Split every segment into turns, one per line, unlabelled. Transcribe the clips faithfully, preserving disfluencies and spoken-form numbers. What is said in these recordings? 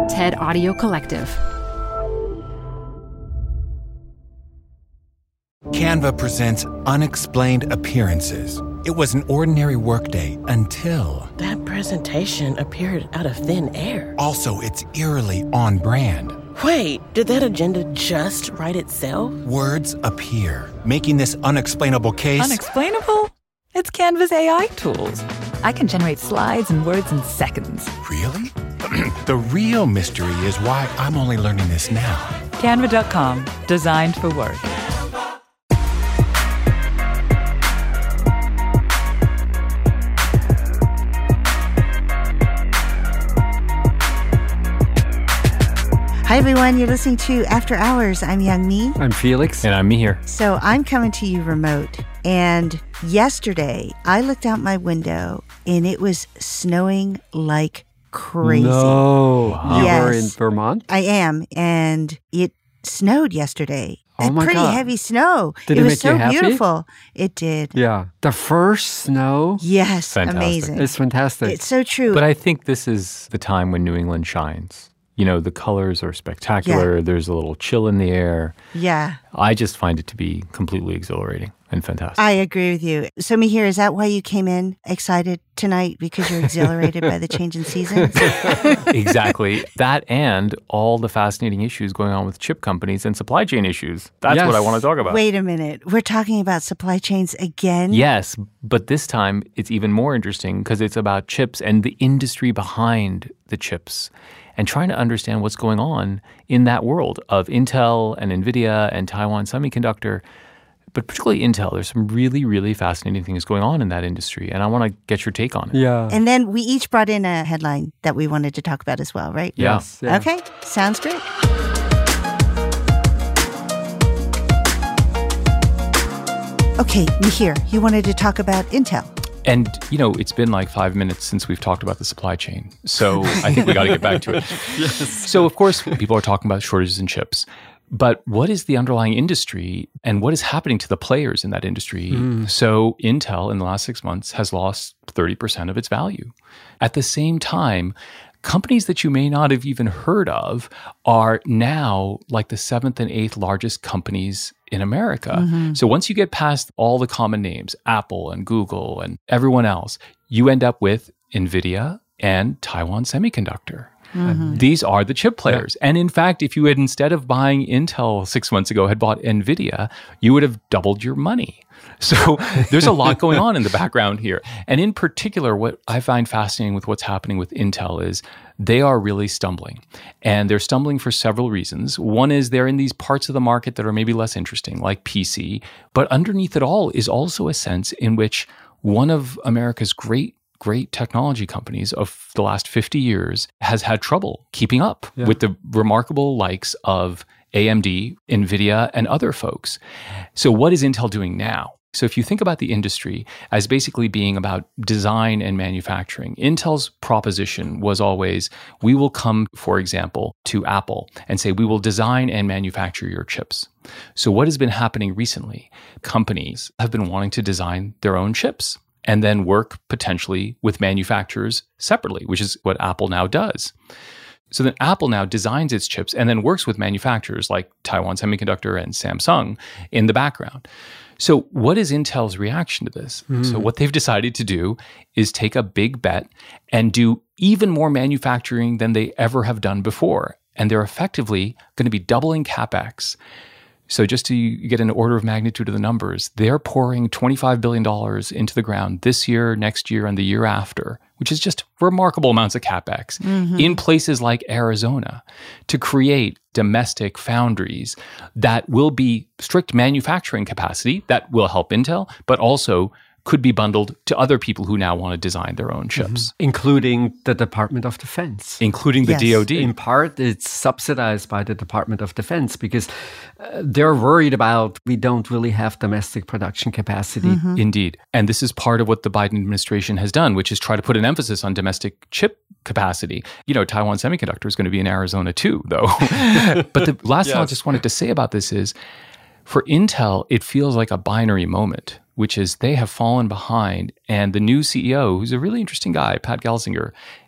TED Audio Collective.
Canva presents Unexplained Appearances. It was an ordinary workday until...
That presentation appeared out of thin air.
Also, it's eerily on brand.
Wait, did that agenda just write itself?
Words appear, making this unexplainable case...
Unexplainable? It's Canva's A I tools. I can generate slides and words in seconds.
Really? The real mystery is why I'm only learning this now.
Canva dot com, designed for work.
Hi, everyone. You're listening to After Hours. I'm Young Mi.
I'm Felix.
And I'm Mihir.
So I'm coming to you remote. And yesterday, I looked out my window, and it was snowing like crazy.
No.
Wow.
You
Yes.
were in Vermont?
I am. And it snowed yesterday.
Oh,
A
my
pretty
God.
heavy snow.
Did
it
it
was
make
so
you happy?
beautiful. It did.
Yeah. The first snow
Yes.
Fantastic.
Amazing.
is fantastic.
It's so true.
But I think this is the time when New England shines. You know, the colors are spectacular.
Yeah.
There's a little chill in the air.
yeah.
I just find it to be completely exhilarating and fantastic.
I agree with you. So, Mihir, is that why you came in excited tonight? Because you're exhilarated by the change in seasons?
Exactly. That and all the fascinating issues going on with chip companies and supply chain issues. That's
Yes.
what I want to talk about.
Wait a minute. We're talking about supply chains again?
Yes, but this time it's even more interesting because it's about chips and the industry behind the chips and trying to understand what's going on in that world of Intel and NVIDIA and Taiwan Semiconductor. But particularly Intel, there's some really, really fascinating things going on in that industry. And I want to get your take on it.
yeah.
And then we each brought in a headline that we wanted to talk about as well, right?
Yeah.
Yes, yeah.
Okay. Sounds great. Okay, Mihir, you wanted to talk about Intel.
And, you know, it's been like five minutes since we've talked about the supply chain. So I think we got to get back to it. Yes. So, of course, people are talking about shortages in chips. But what is the underlying industry and what is happening to the players in that industry?
Mm.
So Intel in the last six months has lost thirty percent of its value. At the same time, companies that you may not have even heard of are now like the seventh and eighth largest companies in America.
Mm-hmm.
So once you get past all the common names, Apple and Google and everyone else, you end up with NVIDIA and Taiwan Semiconductor.
Mm-hmm.
These are the chip players. Yeah. And in fact, if you had, instead of buying Intel six months ago, had bought NVIDIA, you would have doubled your money. So there's a lot going on in the background here. And in particular, what I find fascinating with what's happening with Intel is they are really stumbling. And they're stumbling for several reasons. One is they're in these parts of the market that are maybe less interesting, like P C. But underneath it all is also a sense in which one of America's great great technology companies of the last fifty years has had trouble keeping up
Yeah.
with the remarkable likes of A M D, NVIDIA, and other folks. So what is Intel doing now? So if you think about the industry as basically being about design and manufacturing, Intel's proposition was always, we will come, for example, to Apple and say, we will design and manufacture your chips. So what has been happening recently? Companies have been wanting to design their own chips and then work potentially with manufacturers separately, which is what Apple now does. So then Apple now designs its chips and then works with manufacturers like Taiwan Semiconductor and Samsung in the background. So what is Intel's reaction to this? Mm. So what they've decided to do is take a big bet and do even more manufacturing than they ever have done before. And they're effectively going to be doubling CapEx. So just to get an order of magnitude of the numbers, they're pouring twenty-five billion dollars into the ground this year, next year, and the year after, which is just remarkable amounts of CapEx mm-hmm. in places like Arizona to create domestic foundries that will be strict manufacturing capacity that will help Intel, but also could be bundled to other people who now want to design their own chips.
Mm-hmm. Including the Department of Defense.
Including the
Yes.
D O D.
In part, it's subsidized by the Department of Defense because uh, they're worried about we don't really have domestic production capacity.
Mm-hmm.
Indeed. And this is part of what the Biden administration has done, which is try to put an emphasis on domestic chip capacity. You know, Taiwan Semiconductor is going to be in Arizona too, though. But the last yes. thing I just wanted to say about this is, for Intel, it feels like a binary moment, which is they have fallen behind. And the new C E O, who's a really interesting guy, Pat Gelsinger,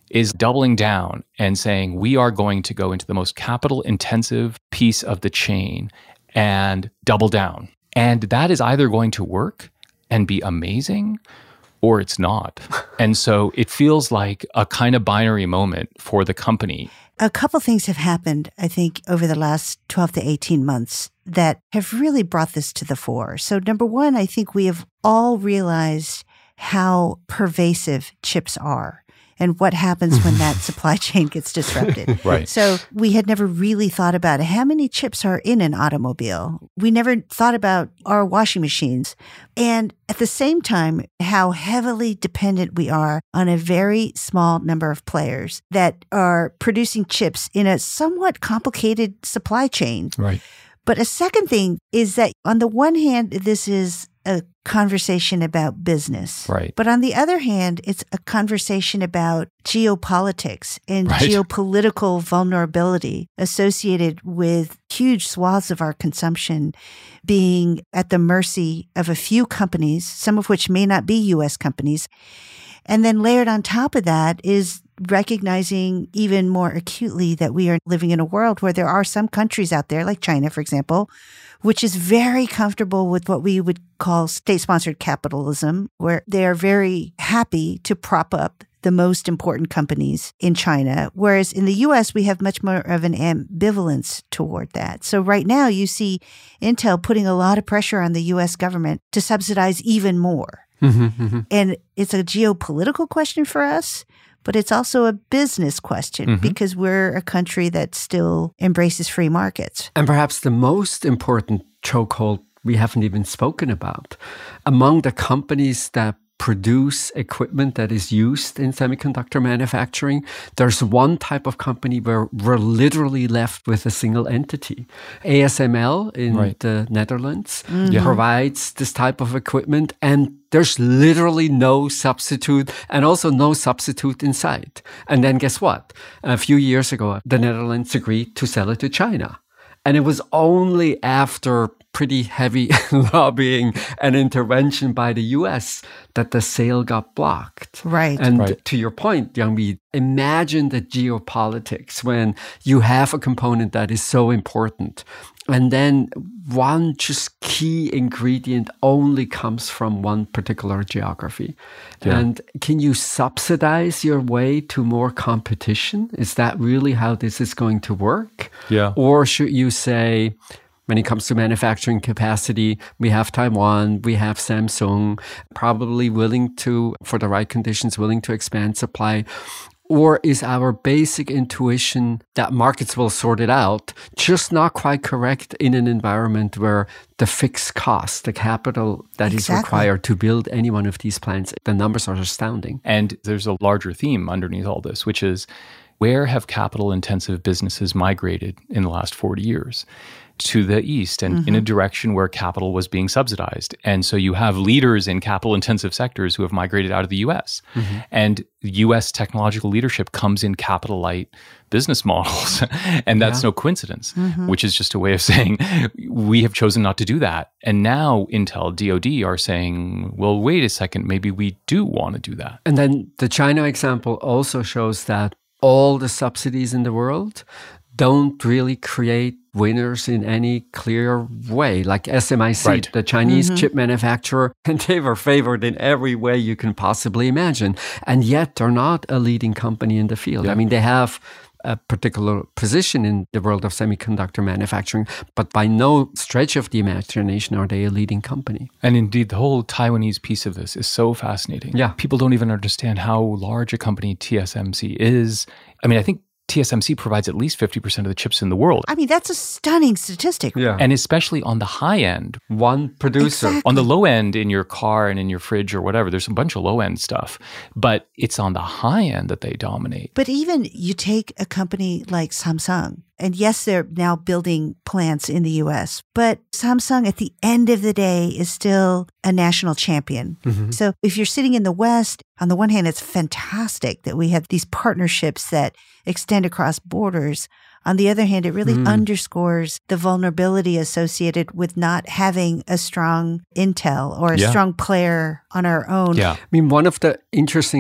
is doubling down and saying, we are going to go into the most capital intensive piece of the chain and double down. And that is either going to work and be amazing, or it's not. And so it feels like a kind of binary moment for the company.
A couple things have happened, I think, over the last twelve to eighteen months that have really brought this to the fore. So number one, I think we have all realized how pervasive chips are and what happens when that supply chain gets disrupted.
Right.
So we had never really thought about how many chips are in an automobile. We never thought about our washing machines. And at the same time, how heavily dependent we are on a very small number of players that are producing chips in a somewhat complicated supply chain.
Right.
But a second thing is that on the one hand, this is a conversation about business.
Right.
But on the other hand, it's a conversation about geopolitics and
right.
geopolitical vulnerability associated with huge swaths of our consumption being at the mercy of a few companies, some of which may not be U S companies. And then layered on top of that is recognizing even more acutely that we are living in a world where there are some countries out there, like China, for example, which is very comfortable with what we would call state-sponsored capitalism, where they are very happy to prop up the most important companies in China, whereas in the U S, we have much more of an ambivalence toward that. So right now, you see Intel putting a lot of pressure on the U S government to subsidize even more.
Mm-hmm, mm-hmm.
And it's a geopolitical question for us, but it's also a business question
Mm-hmm.
because we're a country that still embraces free markets.
And perhaps the most important chokehold we haven't even spoken about. Among the companies that produce equipment that is used in semiconductor manufacturing, there's one type of company where we're literally left with a single entity. A S M L in
right.
the Netherlands
Yeah.
provides this type of equipment, and there's literally no substitute, and also no substitute in sight. And then guess what? A few years ago, the Netherlands agreed to sell it to China. And it was only after pretty heavy lobbying and intervention by the U S that the sale got blocked.
Right.
And
Right.
to your point, Young-Mi, imagine the geopolitics when you have a component that is so important. And then one just key ingredient only comes from one particular geography.
Yeah.
And can you subsidize your way to more competition? Is that really how this is going to work?
Yeah.
Or should you say, when it comes to manufacturing capacity, we have Taiwan, we have Samsung, probably willing to, for the right conditions, willing to expand supply? Or is our basic intuition that markets will sort it out just not quite correct in an environment where the fixed cost, the capital that is
Exactly.
required to build any one of these plants, the numbers are astounding.
And there's a larger theme underneath all this, which is where have capital-intensive businesses migrated in the last forty years? To the east and
Mm-hmm.
in a direction where capital was being subsidized. And so you have leaders in capital-intensive sectors who have migrated out of the U S.
Mm-hmm.
And U S technological leadership comes in capital-light business models. And that's
Yeah.
no coincidence,
Mm-hmm.
which is just a way of saying we have chosen not to do that. And now Intel, D O D are saying, well, wait a second, maybe we do want to do that.
And then the China example also shows that all the subsidies in the world don't really create winners in any clear way. Like S M I C,
Right.
the Chinese chip manufacturer, and they were favored in every way you can possibly imagine. And yet they're not a leading company in the field.
Yeah.
I mean, they have a particular position in the world of semiconductor manufacturing, but by no stretch of the imagination are they a leading company.
And indeed, the whole Taiwanese piece of this is so fascinating.
Yeah.
People don't even understand how large a company T S M C is. I mean, I think T S M C provides at least fifty percent of the chips in the world.
I mean, that's a stunning statistic.
Yeah.
And especially on the high end.
One producer.
Exactly.
On the low end in your car and in your fridge or whatever, there's a bunch of low end stuff. But it's on the high end that they dominate.
But even you take a company like Samsung, and yes, they're now building plants in the U S, but Samsung at the end of the day is still a national champion.
Mm-hmm.
So if you're sitting in the West, on the one hand, it's fantastic that we have these partnerships that extend across borders. On the other hand, it really
Mm.
underscores the vulnerability associated with not having a strong Intel or a
Yeah.
strong player on our own.
Yeah.
I mean, one of the interesting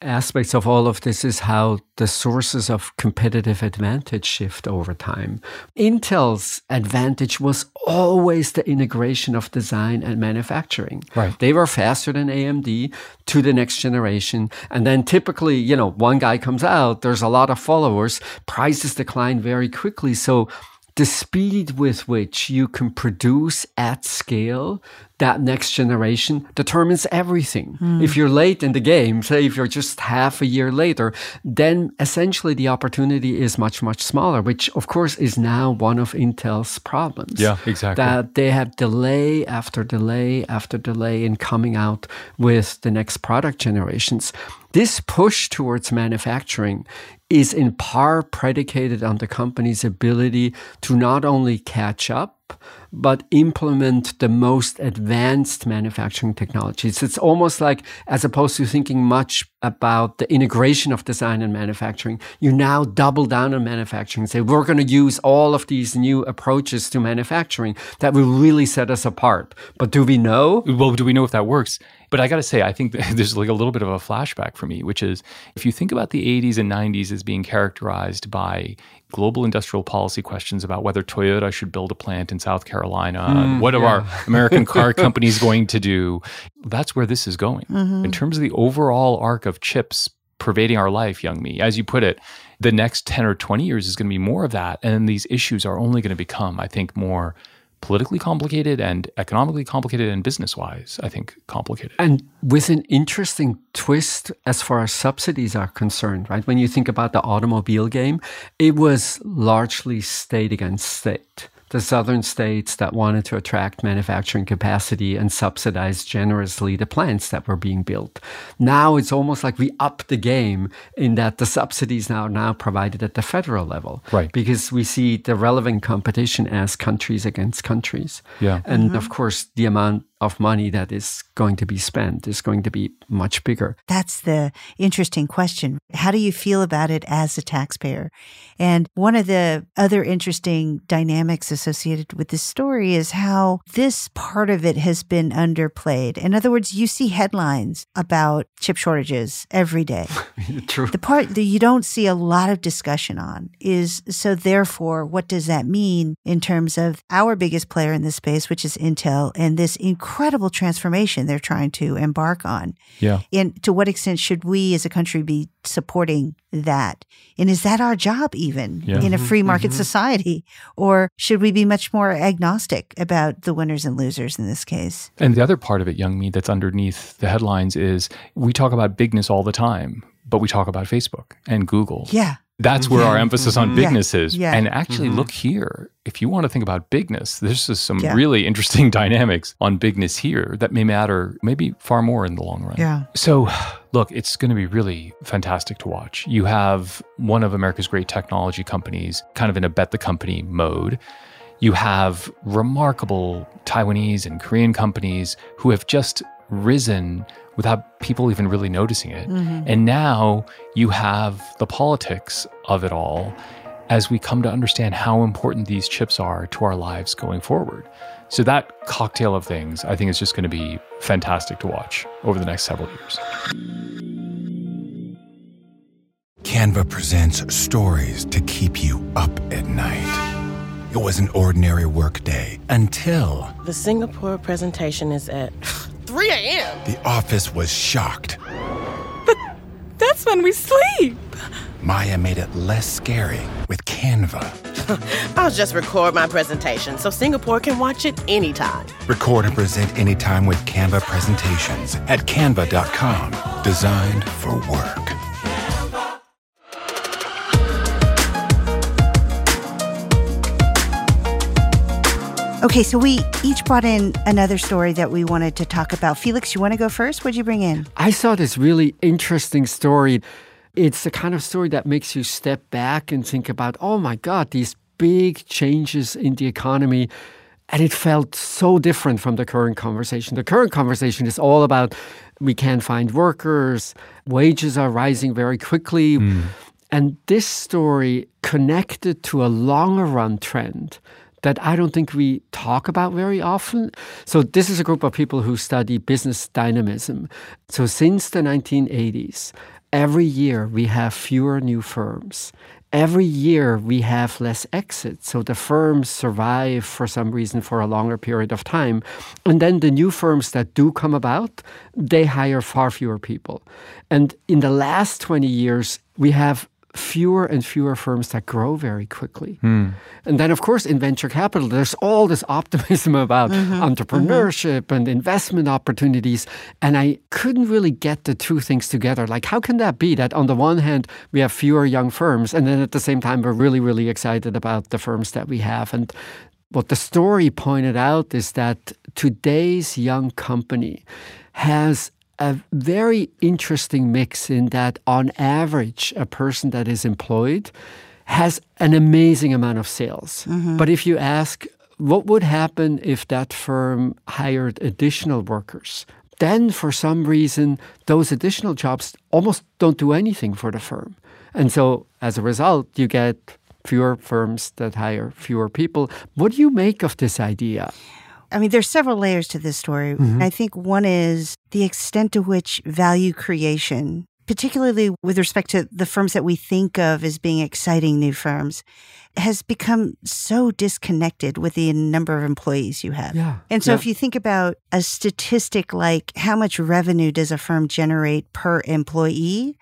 aspects of all of this is how the sources of competitive advantage shift over time. Intel's advantage was always the integration of design and manufacturing.
Right.
They were faster than A M D to the next generation. And then typically, you know, one guy comes out, there's a lot of followers, prices decline very quickly. So the speed with which you can produce at scale that next generation determines everything. Mm. If you're late in the game, say if you're just half a year later, then essentially the opportunity is much, much smaller, which of course is now one of Intel's problems.
Yeah, exactly.
That they have delay after delay after delay in coming out with the next product generations. This push towards manufacturing is in part predicated on the company's ability to not only catch up, but implement the most advanced manufacturing technologies. It's almost like, as opposed to thinking much about the integration of design and manufacturing, you now double down on manufacturing and say, we're going to use all of these new approaches to manufacturing that will really set us apart. But do we know?
Well, do we know if that works? But I got to say, I think there's like a little bit of a flashback for me, which is if you think about the eighties and nineties as being characterized by global industrial policy questions about whether Toyota should build a plant in South Carolina, mm, what yeah. are our American car companies going to do? That's where this is going. Mm-hmm. In terms of the overall arc of chips pervading our life, young me, as you put it, the next ten or twenty years is going to be more of that. And these issues are only going to become, I think, more politically complicated and economically complicated and business-wise, I think, complicated.
And with an interesting twist as far as subsidies are concerned, right? When you think about the automobile game, it was largely state against state. The southern states that wanted to attract manufacturing capacity and subsidize generously the plants that were being built. Now it's almost like we up the game in that the subsidies now are now provided at the federal level.
Right.
Because we see the relevant competition as countries against countries.
Yeah.
And
Mm-hmm.
of course, the amount of money that is going to be spent is going to be much bigger.
That's the interesting question. How do you feel about it as a taxpayer? And one of the other interesting dynamics associated with this story is how this part of it has been underplayed. In other words, you see headlines about chip shortages every day.
True.
The part that you don't see a lot of discussion on is, so therefore, what does that mean in terms of our biggest player in this space, which is Intel, and this incredible incredible transformation they're trying to embark on.
Yeah.
And to what extent should we as a country be supporting that? And is that our job even
yeah.
in a free market
mm-hmm.
society? Or should we be much more agnostic about the winners and losers in this case?
And the other part of it, young me, that's underneath the headlines is we talk about bigness all the time, but we talk about Facebook and Google.
Yeah.
That's where
yeah.
our emphasis on bigness
yeah.
is.
Yeah.
And actually
mm-hmm.
look here, if you want to think about bigness, this is some
yeah.
really interesting dynamics on bigness here that may matter maybe far more in the long run.
Yeah.
So look, it's going to be really fantastic to watch. You have one of America's great technology companies kind of in a bet the company mode. You have remarkable Taiwanese and Korean companies who have just risen without people even really noticing it. Mm-hmm. And now you have the politics of it all as we come to understand how important these chips are to our lives going forward. So that cocktail of things, I think, is just going to be fantastic to watch over the next several years.
Canva presents stories to keep you up at night. It was an ordinary workday until
The Singapore presentation is at three a.m.
the office was shocked.
But that's when we sleep.
Maya made it less scary with Canva.
I'll just record my presentation so Singapore can watch it anytime.
Record and present anytime with Canva presentations at canva dot com. Designed for work.
Okay, so we each brought in another story that we wanted to talk about. Felix, you want to go first? What'd you bring in?
I saw this really interesting story. It's the kind of story that makes you step back and think about, oh my God, these big changes in the economy. And it felt so different from the current conversation. The current conversation is all about we can't find workers, wages are rising very quickly. Mm. And this story connected to a longer run trend that I don't think we talk about very often. So this is a group of people who study business dynamism. So since the nineteen eighties, every year we have fewer new firms. Every year we have less exits. So the firms survive for some reason for a longer period of time. And then the new firms that do come about, they hire far fewer people. And in the last twenty years, we have fewer and fewer firms that grow very quickly. Mm. And then, of course, in venture capital, there's all this optimism about mm-hmm. entrepreneurship mm-hmm. and investment opportunities. And I couldn't really get the two things together. Like, how can that be that on the one hand, we have fewer young firms, and then at the same time, we're really, really excited about the firms that we have? And what the story pointed out is that today's young company has a very interesting mix in that on average, a person that is employed has an amazing amount of sales. Mm-hmm. But if you ask, what would happen if that firm hired additional workers? Then for some reason, those additional jobs almost don't do anything for the firm. And so as a result, you get fewer firms that hire fewer people. What do you make of this idea?
I mean, there's several layers to this story. Mm-hmm. I think one is the extent to which value creation, particularly with respect to the firms that we think of as being exciting new firms, has become so disconnected with the number of employees you have.
Yeah.
And so
yeah.
if you think about a statistic like how much revenue does a firm generate per employee,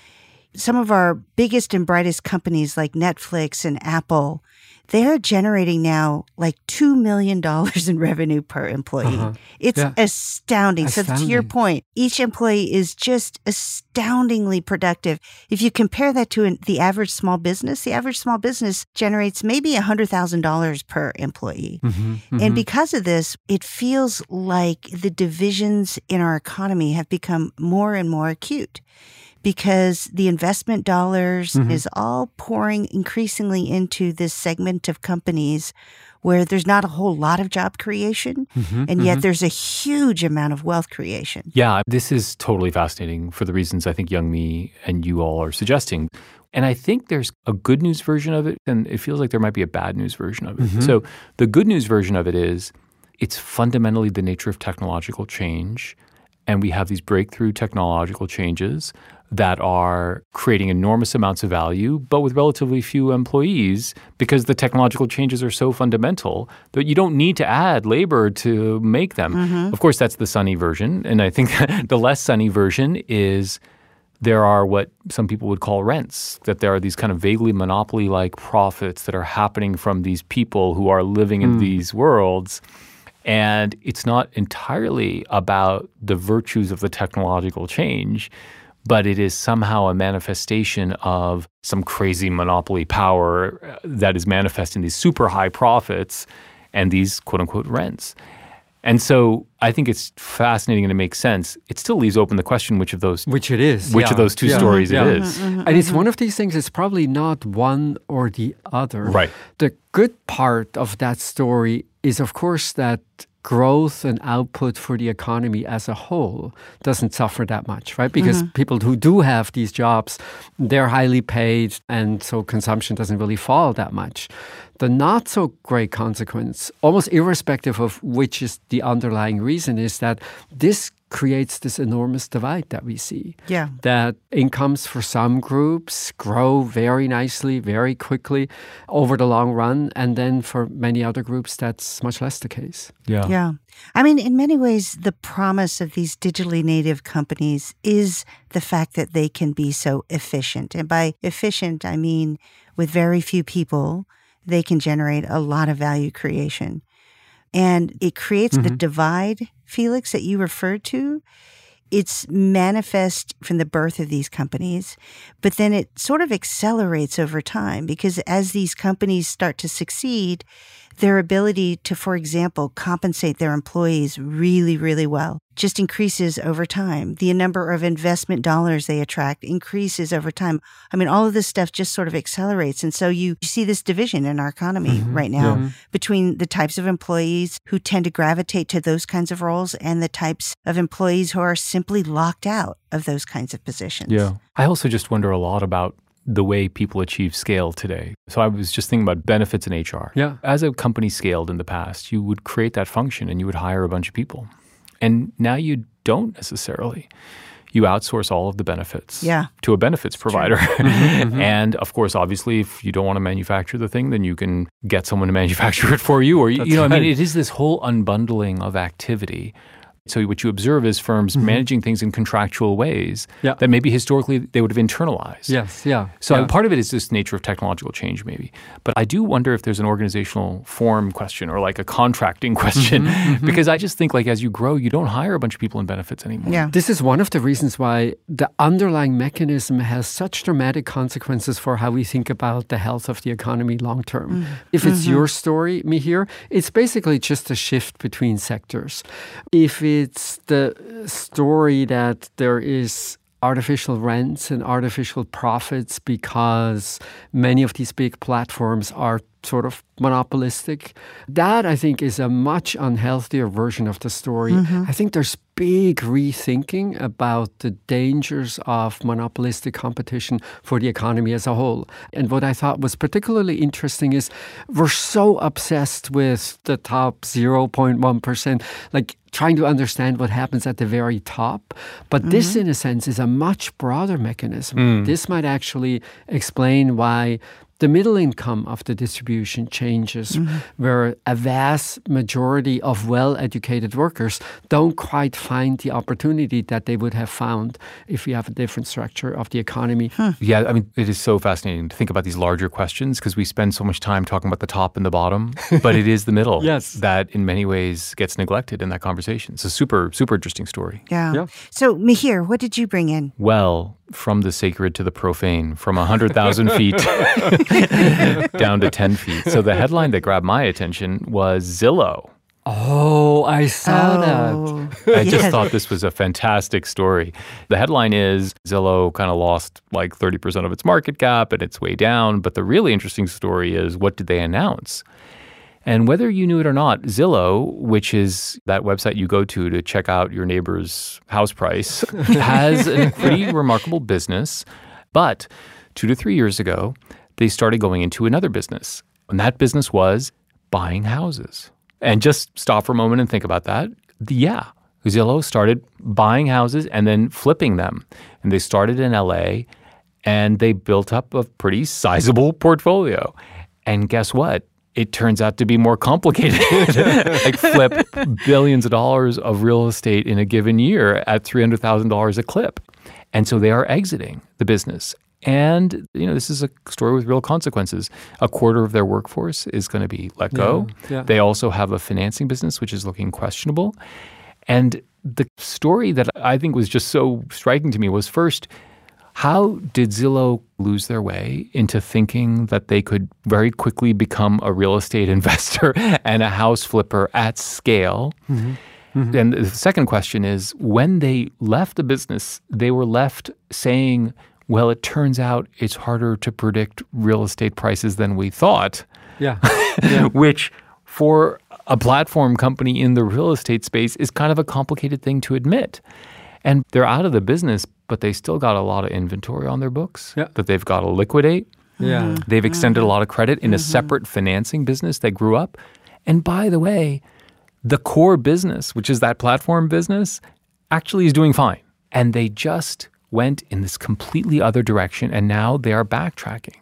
some of our biggest and brightest companies like Netflix and Apple, they're generating now like two million dollars in revenue per employee. Uh-huh. It's yeah. astounding. astounding. So to your point, each employee is just astoundingly productive. If you compare that to an, the average small business, the average small business generates maybe one hundred thousand dollars per employee. Mm-hmm, mm-hmm. And because of this, it feels like the divisions in our economy have become more and more acute, because the investment dollars mm-hmm. is all pouring increasingly into this segment of companies where there's not a whole lot of job creation, mm-hmm, and yet mm-hmm. there's a huge amount of wealth creation.
Yeah, this is totally fascinating for the reasons I think Youngme and you all are suggesting. And I think there's a good news version of it, and it feels like there might be a bad news version of it. Mm-hmm. So the good news version of it is it's fundamentally the nature of technological change, and we have these breakthrough technological changes that are creating enormous amounts of value, but with relatively few employees, because the technological changes are so fundamental that you don't need to add labor to make them. Mm-hmm. Of course, that's the sunny version. And I think the less sunny version is there are what some people would call rents, that there are these kind of vaguely monopoly-like profits that are happening from these people who are living in mm. these worlds. And it's not entirely about the virtues of the technological change, but it is somehow a manifestation of some crazy monopoly power that is manifesting these super high profits and these quote-unquote rents. And so I think it's fascinating and it makes sense. It still leaves open the question which of those
which it is,
which
yeah.
of those two
yeah.
stories
yeah.
it is.
Mm-hmm, mm-hmm, and it's one of these things, it's probably not one or the other.
Right.
The good part of that story is, of course, that growth and output for the economy as a whole doesn't suffer that much, right? Because mm-hmm. people who do have these jobs, they're highly paid, and so consumption doesn't really fall that much. The not so great consequence, almost irrespective of which is the underlying reason, is that this creates this enormous divide that we see.
Yeah.
That incomes for some groups grow very nicely, very quickly over the long run. And then for many other groups, that's much less the case.
Yeah.
Yeah. I mean, in many ways, the promise of these digitally native companies is the fact that they can be so efficient. And by efficient, I mean with very few people, they can generate a lot of value creation. And it creates mm-hmm. the divide, Felix, that you referred to. It's manifest from the birth of these companies, but then it sort of accelerates over time, because as these companies start to succeed, their ability to, for example, compensate their employees really, really well just increases over time. The number of investment dollars they attract increases over time. I mean, all of this stuff just sort of accelerates. And so you see this division in our economy mm-hmm. right now yeah. between the types of employees who tend to gravitate to those kinds of roles and the types of employees who are simply locked out of those kinds of positions.
Yeah. I also just wonder a lot about the way people achieve scale today. So I was just thinking about benefits in H R.
Yeah.
As a company scaled in the past, you would create that function and you would hire a bunch of people. And now you don't necessarily. you outsource all of the benefits
yeah.
to a benefits provider. Mm-hmm. And of course, obviously, if you don't want to manufacture the thing, then you can get someone to manufacture it for you. Or, you, you know, right. I mean, it is this whole unbundling of activity. So what you observe is firms mm-hmm. managing things in contractual ways yeah. that maybe historically they would have internalized.
Yes, yeah.
So
yeah.
part of it is this nature of technological change maybe. But I do wonder if there's an organizational form question or like a contracting question mm-hmm, mm-hmm. because I just think like as you grow, you don't hire a bunch of people in benefits anymore.
Yeah.
This is one of the reasons why the underlying mechanism has such dramatic consequences for how we think about the health of the economy long term. Mm-hmm. If it's mm-hmm. your story, Mihir, it's basically just a shift between sectors. If it It's the story that there is artificial rents and artificial profits because many of these big platforms are sort of monopolistic. That, I think, is a much unhealthier version of the story. Mm-hmm. I think there's big rethinking about the dangers of monopolistic competition for the economy as a whole. And what I thought was particularly interesting is we're so obsessed with the top zero point one percent, like trying to understand what happens at the very top. But mm-hmm. this, in a sense, is a much broader mechanism. Mm. This might actually explain why the middle income of the distribution changes, mm-hmm. where a vast majority of well-educated workers don't quite find the opportunity that they would have found if we have a different structure of the economy.
Huh. Yeah, I mean, it is so fascinating to think about these larger questions because we spend so much time talking about the top and the bottom, but it is the middle
yes.
that in many ways gets neglected in that conversation. It's a super, super interesting story.
Yeah.
yeah.
So, Mihir, what did you bring in?
Well, from the sacred to the profane, from one hundred thousand feet down to ten feet. So the headline that grabbed my attention was Zillow.
Oh, I saw
oh,
that.
I
yes.
just thought this was a fantastic story. The headline is Zillow kind of lost like thirty percent of its market cap and it's way down. But the really interesting story is what did they announce? And whether you knew it or not, Zillow, which is that website you go to to check out your neighbor's house price, has a pretty remarkable business. But two to three years ago, they started going into another business. And that business was buying houses. And just stop for a moment and think about that. Yeah, Zillow started buying houses and then flipping them. And they started in L A and they built up a pretty sizable portfolio. And guess what? It turns out to be more complicated. Like flip billions of dollars of real estate in a given year at three hundred thousand dollars a clip. And so they are exiting the business. And, you know, this is a story with real consequences. A quarter of their workforce is going to be let go.
Yeah, yeah.
They also have a financing business, which is looking questionable. And the story that I think was just so striking to me was first, how did Zillow lose their way into thinking that they could very quickly become a real estate investor and a house flipper at scale? Mm-hmm. Mm-hmm. And the second question is, when they left the business, they were left saying, well, it turns out it's harder to predict real estate prices than we thought.
Yeah. yeah.
Which for a platform company in the real estate space is kind of a complicated thing to admit. And they're out of the business, but they still got a lot of inventory on their books
yeah.
that they've got to liquidate.
Yeah.
They've extended a lot of credit in mm-hmm. a separate financing business that grew up. And by the way, the core business, which is that platform business, actually is doing fine. And they just went in this completely other direction, and now they are backtracking.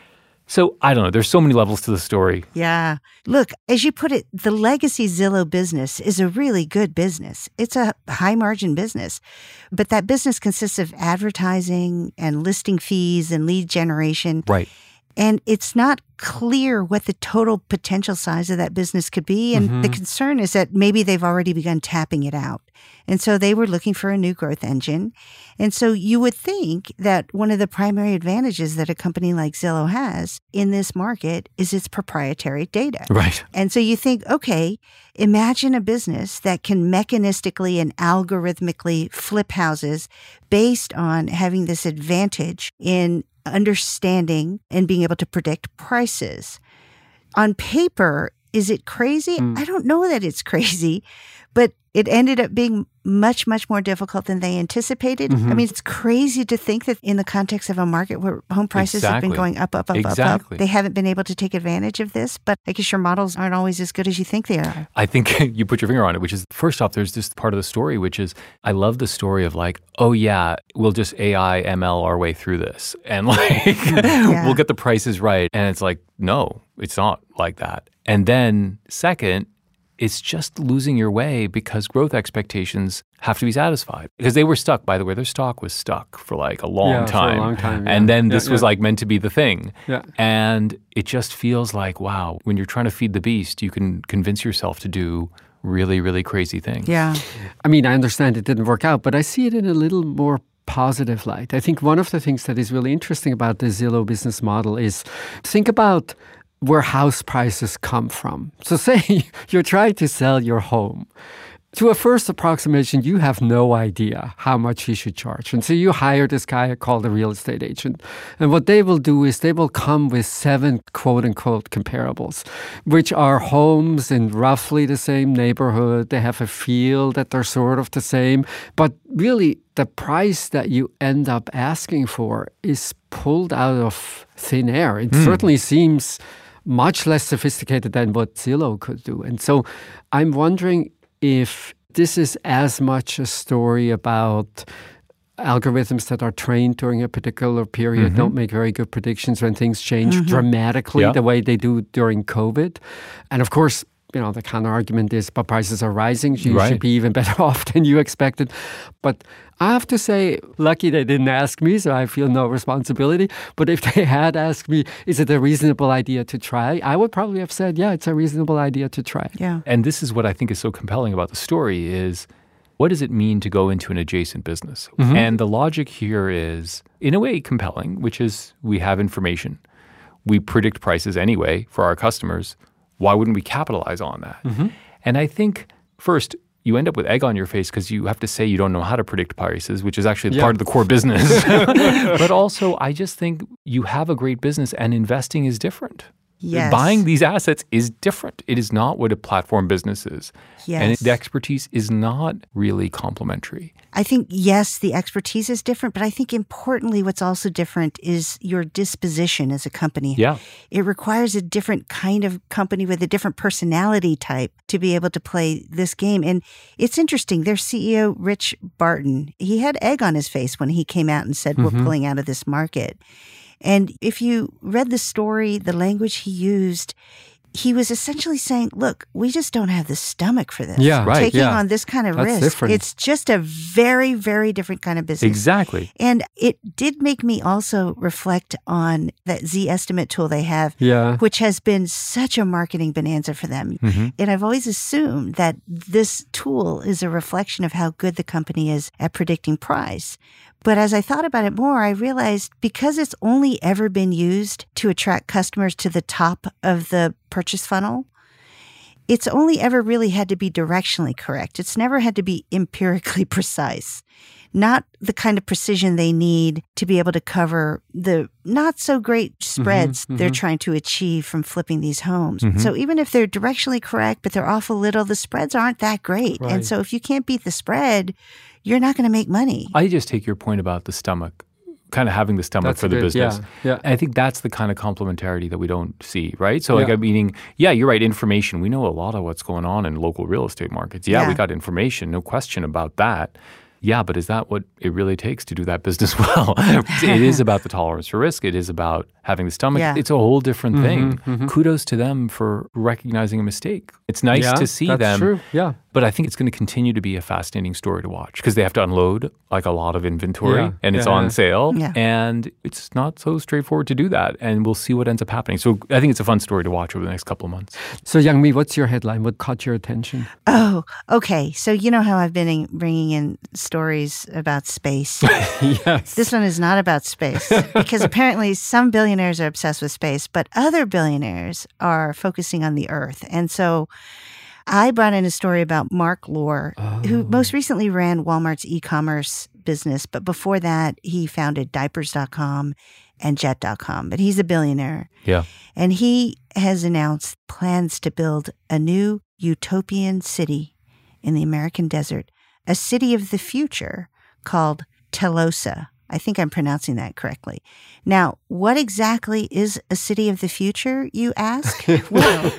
So I don't know. There's so many levels to the story.
Yeah. Look, as you put it, the legacy Zillow business is a really good business. It's a high margin business. But that business consists of advertising and listing fees and lead generation.
Right.
And it's not clear what the total potential size of that business could be. And mm-hmm. the concern is that maybe they've already begun tapping it out. And so they were looking for a new growth engine. And so you would think that one of the primary advantages that a company like Zillow has in this market is its proprietary data.
Right.
And so you think, okay, imagine a business that can mechanistically and algorithmically flip houses based on having this advantage in understanding and being able to predict prices. On paper, is it crazy? Mm. I don't know that it's crazy, but it ended up being much, much more difficult than they anticipated.
Mm-hmm.
I mean, it's crazy to think that in the context of a market where home prices
exactly.
have been going up, up, up,
exactly.
up, up, they haven't been able to take advantage of this. But I guess your models aren't always as good as you think they are.
I think you put your finger on it, which is, first off, there's this part of the story, which is, I love the story of like, oh yeah, we'll just A I, M L our way through this. And like,
yeah.
we'll get the prices right. And it's like, no, it's not like that. And then second, it's just losing your way because growth expectations have to be satisfied. Because they were stuck, by the way, their stock was stuck for like a long
yeah,
time.
For a long time. Yeah.
And then
yeah,
this
yeah.
was like meant to be the thing.
Yeah.
And it just feels like, wow, when you're trying to feed the beast, you can convince yourself to do really, really crazy things.
Yeah.
I mean, I understand it didn't work out, but I see it in a little more positive light. I think one of the things that is really interesting about the Zillow business model is think about where house prices come from. So say you're trying to sell your home. To a first approximation, you have no idea how much you should charge. And so you hire this guy called a real estate agent. And what they will do is they will come with seven quote-unquote comparables, which are homes in roughly the same neighborhood. They have a feel that they're sort of the same. But really, the price that you end up asking for is pulled out of thin air. It mm. certainly seems much less sophisticated than what Zillow could do. And so I'm wondering if this is as much a story about algorithms that are trained during a particular period, mm-hmm. don't make very good predictions when things change mm-hmm. dramatically yeah. the way they do during COVID. And of course, you know, the counter argument is, but prices are rising, so you
right.
should be even better off than you expected. But I have to say, lucky they didn't ask me, so I feel no responsibility. But if they had asked me, is it a reasonable idea to try? I would probably have said, yeah, it's a reasonable idea to try.
Yeah.
And this is what I think is so compelling about the story is, what does it mean to go into an adjacent business? Mm-hmm. And the logic here is, in a way, compelling, which is we have information. We predict prices anyway for our customers. Why wouldn't we capitalize on that? Mm-hmm. And I think, first, you end up with egg on your face because you have to say you don't know how to predict prices, which is actually yeah. part of the core business. But also, I just think you have a great business and investing is different.
Yes.
Buying these assets is different. It is not what a platform business is.
Yes.
And the expertise is not really complementary.
I think, yes, the expertise is different, but I think importantly what's also different is your disposition as a company.
Yeah.
It requires a different kind of company with a different personality type to be able to play this game. And it's interesting. Their C E O, Rich Barton, he had egg on his face when he came out and said, mm-hmm. we're pulling out of this market. And if you read the story, the language he used, he was essentially saying, look, we just don't have the stomach for this.
Yeah, right.
Taking
yeah.
on this kind of
That's
risk.
Different.
It's just a very, very different kind of business.
Exactly.
And it did make me also reflect on that Zestimate tool they have,
yeah.
which has been such a marketing bonanza for them. Mm-hmm. And I've always assumed that this tool is a reflection of how good the company is at predicting price. But as I thought about it more, I realized because it's only ever been used to attract customers to the top of the purchase funnel, it's only ever really had to be directionally correct. It's never had to be empirically precise, not the kind of precision they need to be able to cover the not so great spreads mm-hmm, they're mm-hmm. trying to achieve from flipping these homes. Mm-hmm. So even if they're directionally correct, but they're off a little, the spreads aren't that great. Right. And so if you can't beat the spread, you're not going to make money.
I just take your point about the stomach, kind of having the stomach
that's
for the
good,
business.
Yeah, yeah.
I think that's the kind of complementarity that we don't see, right? So like
yeah.
I'm meaning, yeah, you're right, information. We know a lot of what's going on in local real estate markets. Yeah,
yeah.
we got information, no question about that. Yeah, but is that what it really takes to do that business well? It is about the tolerance for risk. It is about having the stomach.
Yeah.
It's a whole different
mm-hmm,
thing.
Mm-hmm.
Kudos to them for recognizing a mistake. It's nice
yeah,
to see
that's
them.
True. Yeah.
But I think it's going to continue to be a fascinating story to watch because they have to unload like a lot of inventory
yeah,
and it's
yeah,
on
yeah.
sale.
Yeah.
And it's not so straightforward to do that. And we'll see what ends up happening. So I think it's a fun story to watch over the next couple of months.
So Youngmi, what's your headline? What caught your attention?
Oh, okay. So you know how I've been in, bringing in stories about space.
Yes.
This one is not about space because apparently some billionaires are obsessed with space, but other billionaires are focusing on the Earth. And so I brought in a story about Mark Lohr, oh. who most recently ran Walmart's e-commerce business. But before that, he founded diapers dot com and jet dot com. But he's a billionaire.
Yeah.
And he has announced plans to build a new utopian city in the American desert a city of the future called Telosa. I think I'm pronouncing that correctly. Now, what exactly is a city of the future, you ask? Well,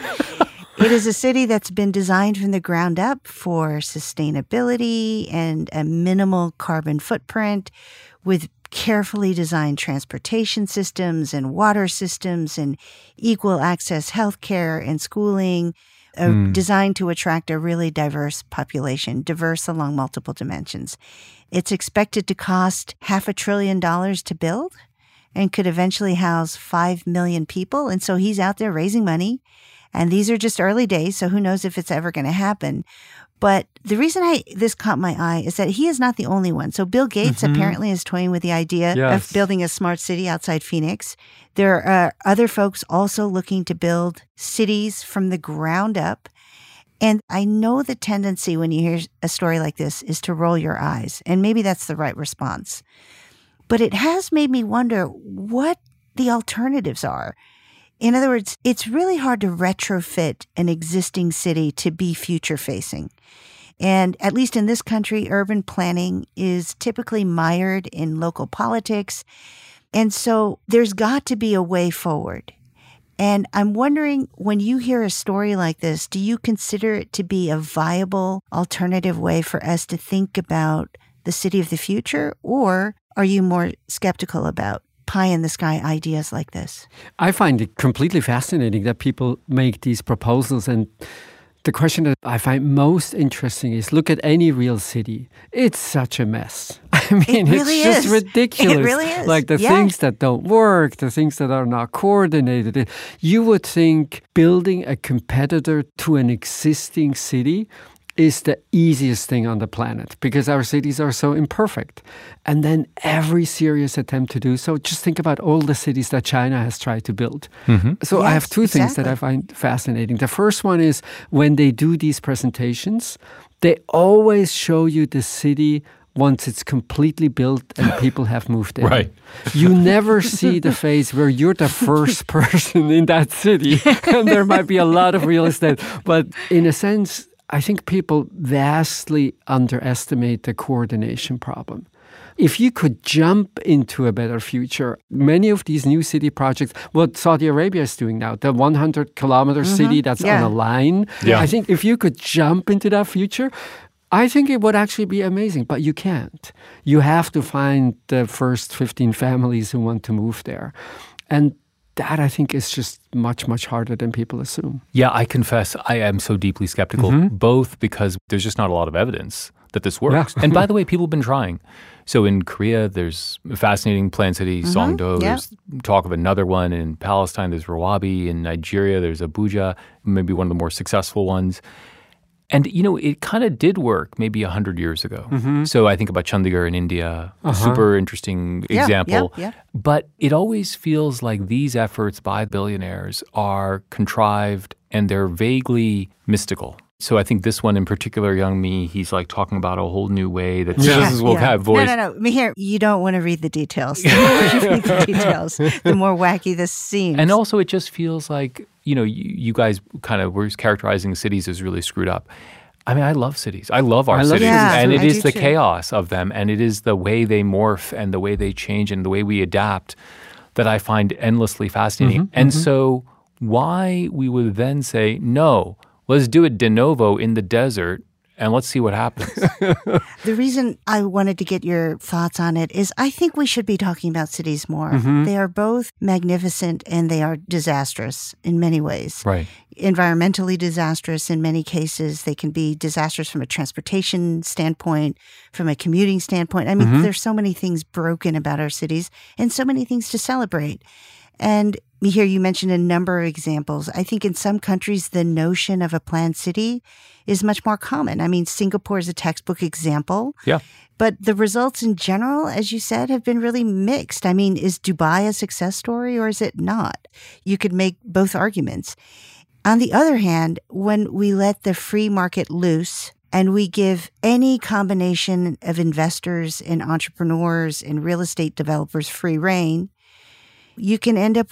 it is a city that's been designed from the ground up for sustainability and a minimal carbon footprint, with carefully designed transportation systems and water systems and equal access healthcare and schooling, uh, mm. designed to attract a really diverse population, diverse along multiple dimensions. It's expected to cost half a trillion dollars to build and could eventually house five million people. And so he's out there raising money. And these are just early days, so who knows if it's ever going to happen. But the reason I this caught my eye is that he is not the only one. So Bill Gates mm-hmm. apparently is toying with the idea yes. of building a smart city outside Phoenix. There are other folks also looking to build cities from the ground up. And I know the tendency when you hear a story like this is to roll your eyes. And maybe that's the right response. But it has made me wonder what the alternatives are. In other words, it's really hard to retrofit an existing city to be future-facing. And at least in this country, urban planning is typically mired in local politics. And so there's got to be a way forward. And I'm wondering, when you hear a story like this, do you consider it to be a viable alternative way for us to think about the city of the future? Or are you more skeptical about pie-in-the-sky ideas like this?
I find it completely fascinating that people make these proposals. And the question that I find most interesting is, look at any real city. It's such a mess. I mean,
it really
it's just
is.
ridiculous.
It really is.
Like the
yeah.
things that don't work, the things that are not coordinated. You would think building a competitor to an existing city is the easiest thing on the planet because our cities are so imperfect. And then every serious attempt to do so, just think about all the cities that China has tried to build. Mm-hmm. So
yes,
I have two
exactly.
things that I find fascinating. The first one is when they do these presentations, they always show you the city once it's completely built and people have moved in.
Right.
You never see the phase where you're the first person in that city. And there might be a lot of real estate. But in a sense, I think people vastly underestimate the coordination problem. If you could jump into a better future, many of these new city projects, what Saudi Arabia is doing now, the one hundred kilometer mm-hmm. city that's
yeah.
on a line,
yeah.
I think if you could jump into that future, I think it would actually be amazing, but you can't. You have to find the first fifteen families who want to move there. And that, I think, is just much, much harder than people assume.
Yeah, I confess I am so deeply skeptical, mm-hmm. both because there's just not a lot of evidence that this works. Yeah. And by the way, people have been trying. So in Korea, there's a fascinating planned city, mm-hmm. Songdo. Yeah. There's talk of another one. In Palestine, there's Rawabi. In Nigeria, there's Abuja, maybe one of the more successful ones. And, you know, it kind of did work maybe one hundred years ago. Mm-hmm. So I think about Chandigarh in India, uh-huh. a super interesting
yeah,
example.
Yeah, yeah.
But it always feels like these efforts by billionaires are contrived and they're vaguely mystical. So I think this one in particular, Young Mi, he's like talking about a whole new way that
yeah,
citizens will
yeah.
have voice.
No, no, no. Mihir, you don't want to read the details. The more you read the details, the more wacky this seems.
And also it just feels like, you know, you, you guys kind of were characterizing cities as really screwed up. I mean, I love cities. I love our
I love
cities.
Yeah,
and it
I
is the
too.
chaos of them. And it is the way they morph and the way they change and the way we adapt that I find endlessly fascinating.
Mm-hmm,
and
mm-hmm.
so why we would then say, no, let's do it de novo in the desert and let's see what happens.
The reason I wanted to get your thoughts on it is I think we should be talking about cities more.
Mm-hmm.
They are both magnificent and they are disastrous in many ways.
Right.
Environmentally disastrous in many cases. They can be disastrous from a transportation standpoint, from a commuting standpoint. I mean, mm-hmm. there's so many things broken about our cities and so many things to celebrate. And here you mentioned a number of examples. I think in some countries, the notion of a planned city is much more common. I mean, Singapore is a textbook example.
Yeah.
But the results in general, as you said, have been really mixed. I mean, is Dubai a success story or is it not? You could make both arguments. On the other hand, when we let the free market loose and we give any combination of investors and entrepreneurs and real estate developers free rein, you can end up with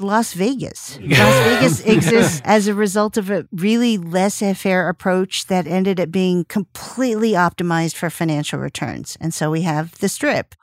Las Vegas. Las Vegas exists as a result of a really laissez-faire approach that ended up being completely optimized for financial returns. And so we have the Strip.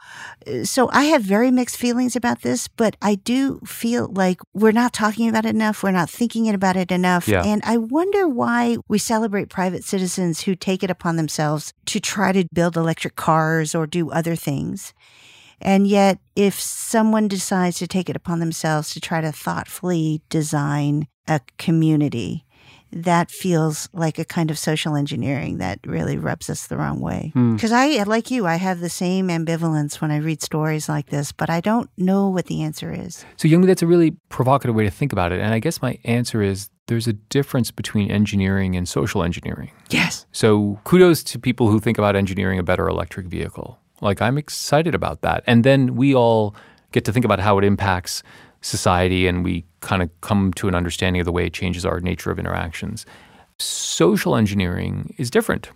So I have very mixed feelings about this, but I do feel like we're not talking about it enough. We're not thinking about it enough.
Yeah.
And I wonder why we celebrate private citizens who take it upon themselves to try to build electric cars or do other things. And yet, if someone decides to take it upon themselves to try to thoughtfully design a community, that feels like a kind of social engineering that really rubs us the wrong way. Because I, like you, I have the same ambivalence when I read stories like this, but I don't know what the answer is.
So, Youngmi, that's a really provocative way to think about it. And I guess my answer is there's a difference between engineering and social engineering.
Yes.
So kudos to people who think about engineering a better electric vehicle. Like, I'm excited about that. And then we all get to think about how it impacts society, and we kind of come to an understanding of the way it changes our nature of interactions. Social engineering is different.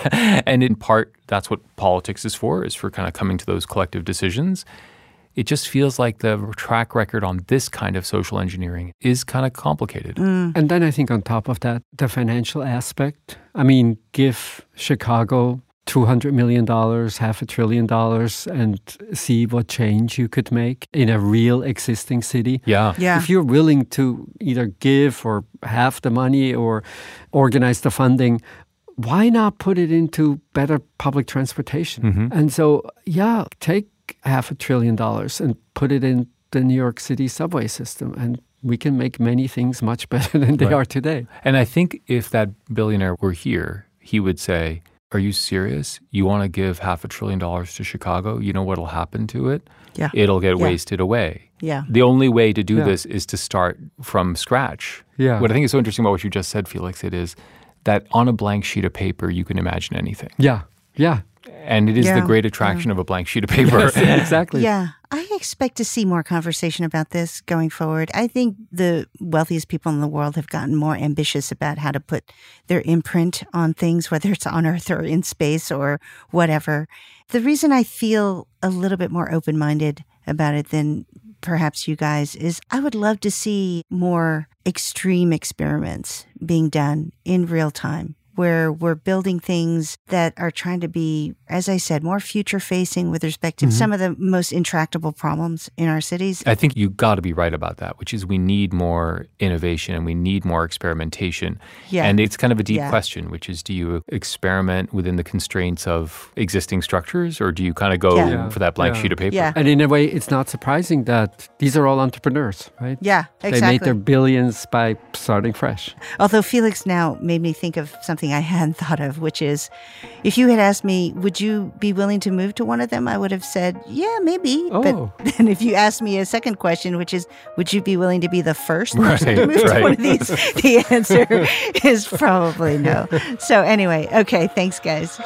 And in part, that's what politics is for, is for kind of coming to those collective decisions. It just feels like the track record on this kind of social engineering is kind of complicated.
Mm.
And then I think on top of that, the financial aspect. I mean, give Chicago two hundred million dollars, half a trillion dollars, and see what change you could make in a real existing city.
Yeah.
Yeah.
If you're willing to either give or half the money or organize the funding, why not put it into better public transportation?
Mm-hmm.
And so, yeah, take half a trillion dollars and put it in the New York City subway system, and we can make many things much better than they
Right.
are today.
And I think if that billionaire were here, he would say, are you serious? You want to give half a trillion dollars to Chicago? You know what will happen to it?
Yeah.
It'll get
Yeah.
wasted away.
Yeah.
The only way to do
Yeah.
this is to start from scratch.
Yeah.
What I think is so interesting about what you just said, Felix, it is that on a blank sheet of paper, you can imagine anything.
Yeah, yeah.
And it is
Yeah.
the great attraction of a blank sheet of paper.
Exactly.
Yeah, I expect to see more conversation about this going forward. I think the wealthiest people in the world have gotten more ambitious about how to put their imprint on things, whether it's on Earth or in space or whatever. The reason I feel a little bit more open-minded about it than perhaps you guys is I would love to see more extreme experiments being done in real time, where we're building things that are trying to be, as I said, more future-facing with respect to
Mm-hmm.
some of the most intractable problems in our cities.
I think you got to be right about that, which is we need more innovation and we need more experimentation.
Yeah.
And it's kind of a deep
Yeah.
question, which is, do you experiment within the constraints of existing structures, or do you kind of go
Yeah.
for that blank
Yeah.
sheet of paper?
Yeah.
And in a way, it's not surprising that these are all entrepreneurs, right?
Yeah, exactly.
They made their billions by starting fresh.
Although Felix now made me think of something I hadn't thought of, which is, if you had asked me, would you be willing to move to one of them? I would have said, yeah, maybe.
Oh.
But then if you asked me a second question, which is, would you be willing to be the first person to
Right,
move to
right.
one of these? The answer is probably no. So anyway, okay, thanks, guys.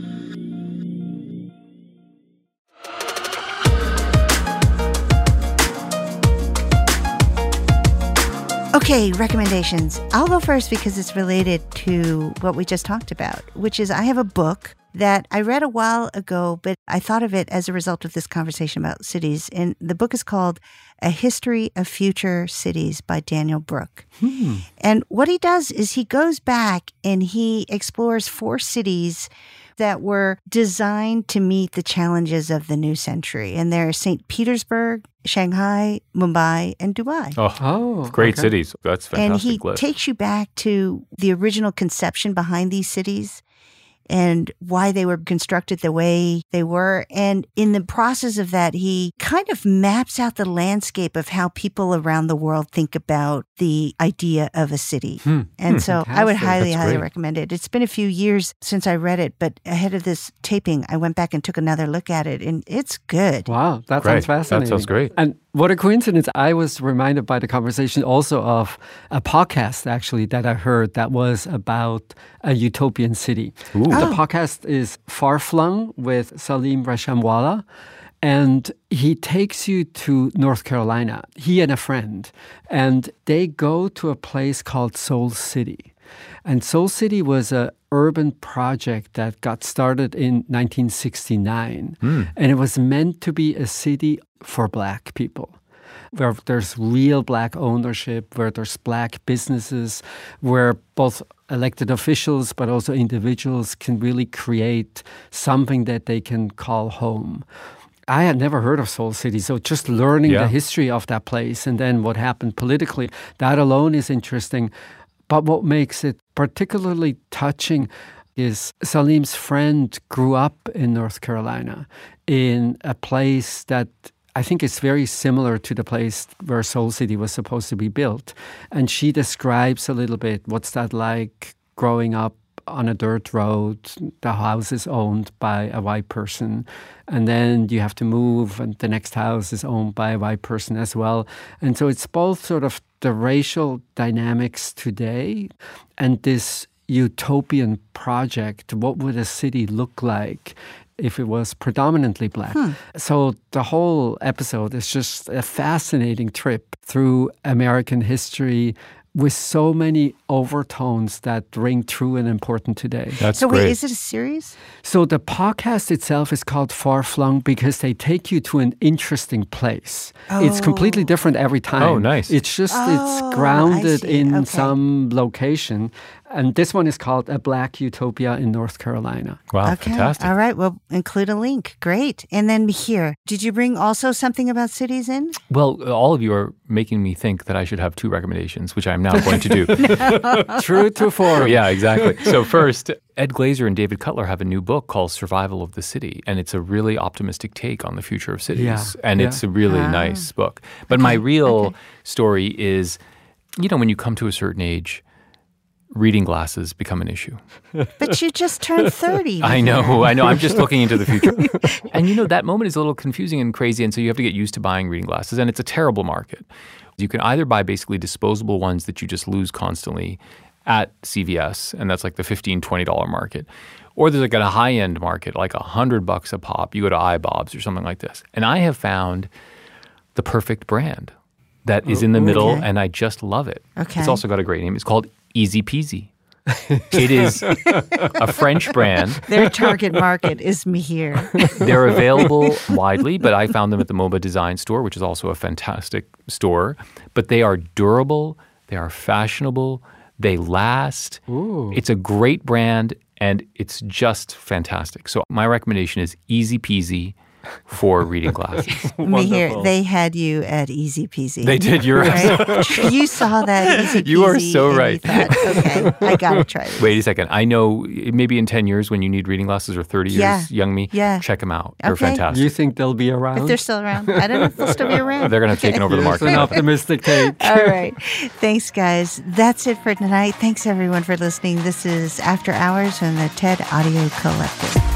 Okay, recommendations. I'll go first because it's related to what we just talked about, which is I have a book that I read a while ago, but I thought of it as a result of this conversation about cities. And the book is called A History of Future Cities by Daniel Brook.
Hmm.
And what he does is he goes back and he explores four cities that were designed to meet the challenges of the new century. And they're Saint Petersburg, Shanghai, Mumbai, and Dubai.
Oh,
Oh,
great
okay.
cities. That's a
And
fantastic
he
list.
takes you back to the original conception behind these cities and why they were constructed the way they were. And in the process of that, he kind of maps out the landscape of how people around the world think about the idea of a city.
Hmm.
And so I would
Fantastic.
highly,
That's
highly
great.
recommend it. It's been a few years since I read it, but ahead of this taping, I went back and took another look at it, and it's good.
Wow, that
Great.
sounds fascinating.
That sounds great.
And what a coincidence. I was reminded by the conversation also of a podcast, actually, that I heard that was about a utopian city.
Ooh.
The
Oh.
podcast is Far Flung with Salim Rashamwala. And he takes you to North Carolina, he and a friend. And they go to a place called Soul City. And Soul City was an urban project that got started in nineteen sixty-nine. And it was meant to be a city for Black people. where there's real Black ownership, where there's Black businesses, where both elected officials but also individuals can really create something that they can call home. I had never heard of Soul City, so just learning
Yeah.
the history of that place and then what happened politically, that alone is interesting. But what makes it particularly touching is Salim's friend grew up in North Carolina in a place that I think is very similar to the place where Soul City was supposed to be built. And she describes a little bit what's that like growing up on a dirt road. The house is owned by a white person. And then you have to move and the next house is owned by a white person as well. And so it's both sort of the racial dynamics today and this utopian project. What would a city look like if it was predominantly Black? Hmm. So the whole episode is just a fascinating trip through American history with so many overtones that ring true and important today.
That's
so
great.
wait, is it a series?
So the podcast itself is called Far Flung because they take you to an interesting place.
Oh.
It's completely different every time.
Oh, nice.
It's just,
Oh,
it's grounded
I see.
in
Okay.
some location. And this one is called A Black Utopia in North Carolina.
Wow,
Okay.
fantastic.
All right. Well, include a link. Great. And then here, did you bring also something about cities in?
Well, all of you are making me think that I should have two recommendations, which I'm now going to do.
True to form.
Yeah, exactly. So first, Ed Glazer and David Cutler have a new book called Survival of the City, and it's a really optimistic take on the future of cities.
Yeah,
and
yeah.
it's a really
Ah.
nice book. But my real story is, you know, when you come to a certain age, reading glasses become an issue.
But you just turned thirty.
I know, I know. I'm just looking into the future. And you know, that moment is a little confusing and crazy, and so you have to get used to buying reading glasses, and it's a terrible market. You can either buy basically disposable ones that you just lose constantly at C V S, and that's like the fifteen dollars, twenty dollars market. Or there's like a high-end market, like a hundred bucks a pop. You go to iBob's or something like this. And I have found the perfect brand that is in the middle,
Okay.
and I just love it.
Okay.
It's also got a great name. It's called Easy Peasy. It is a French brand.
Their target market is me here.
They're available widely, but I found them at the MoBA Design Store, which is also a fantastic store. But they are durable, they are fashionable, they last.
Ooh.
It's a great brand, and it's just fantastic. So my recommendation is Easy Peasy for reading glasses.
Me here. They had you at Easy Peasy.
They did. You're
Right? You saw that Easy Peasy.
You are so
and you
right.
thought, okay, I gotta try this.
Wait a second. I know maybe in ten years when you need reading glasses, or thirty years,
Yeah.
young me,
Yeah.
check them out. They're
Okay.
fantastic.
You think they'll be around?
If they're still around, I don't know if they'll still be around.
They're going to have taken over the
It's
market.
an optimistic take.
All right. Thanks, guys. That's it for tonight. Thanks, everyone, for listening. This is After Hours on the TED Audio Collective.